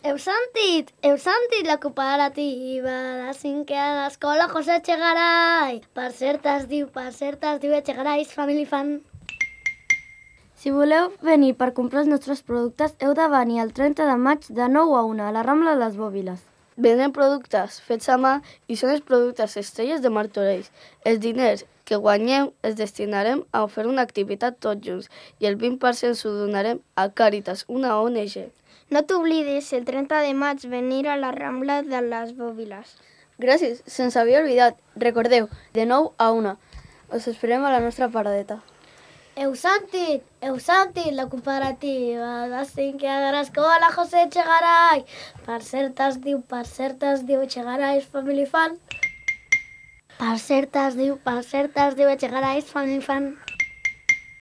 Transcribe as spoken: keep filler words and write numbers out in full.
Heu sentit? Heu sentit la cooperativa de cinquè a l'escola José Echegaray? Per cert es diu, per cert es diu Echegaray's Family Fun. Si voleu venir per comprar els nostres productes, heu de venir el trenta de maig de nou a una a la Rambla de les Bòbiles. Venen productes fets a mà i són els productes estrelles de Martorell. Els diners que guanyeu els destinarem a fer una activitat tots junts i el vint per cent s'ho donarem a Càritas, una O N G. No t'oblidis el trenta de maig venir a la Rambla de les Bòbiles. Gràcies, se'ns havia oblidat. Recordeu, de nou a una. Us esperem a la nostra paradeta. Heu sentit? Heu sentit la cooperativa de cinquè a l'escola José Echegaray? Per cert es diu, per cert es diu Echegaray's Family Fun. Per cert es diu, per cert es diu Echegaray's Family Fun.